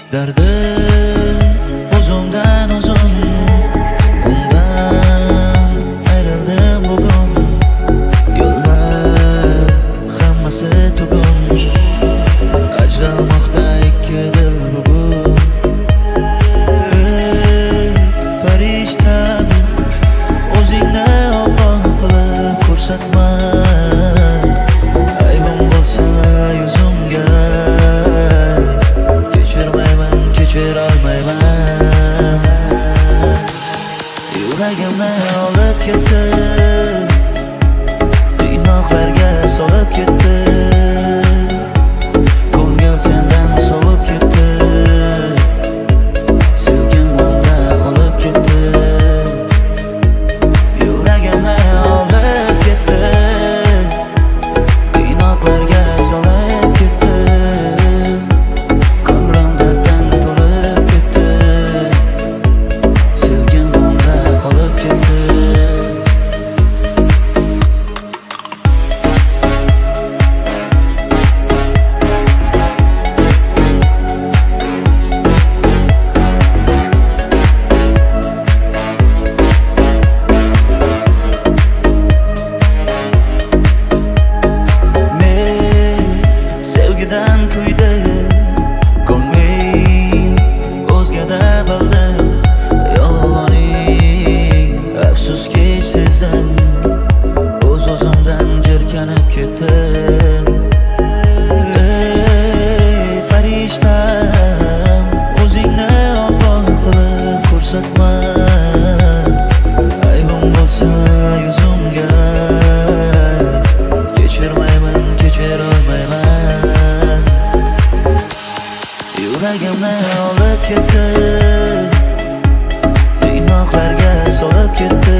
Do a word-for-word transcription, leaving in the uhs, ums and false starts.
Dardim o'zimdan o'zim, undan ayrildim bugun. Yo'llar hammasi tugun, ajralmoqda ikki dil bugun. Ey farishtam, o'zingni oppoq qilib ko'rsatma. Aybim bo'lsa yuzimga, kechirmayman, kechira olmayman. Yuragimni olib ketdi, qiynoqlarga solib ketdi. Ko'ngil sendan sovib ketdi, sevgim unda qolib ketdi. Yuragimni olib ketdi, qiynoqlarga solib ketdi. Ko'nglim darddan to'lib ketdi, sevgim unda qolib ketdi. Sevgidan kuydi ko'nglim, o'zgada bildim. Yolg'oning afsuski sezdim, o'z-o'zimdan jirkanib ketdim. Ey farishtam, o'zingni oppoq qilib ko'rsatma. Aybim bo'lsa yuzimga, kechirmayman, kechira olmayman. Yuragimni olib ketdi, qiynoqlarga solib ketdi.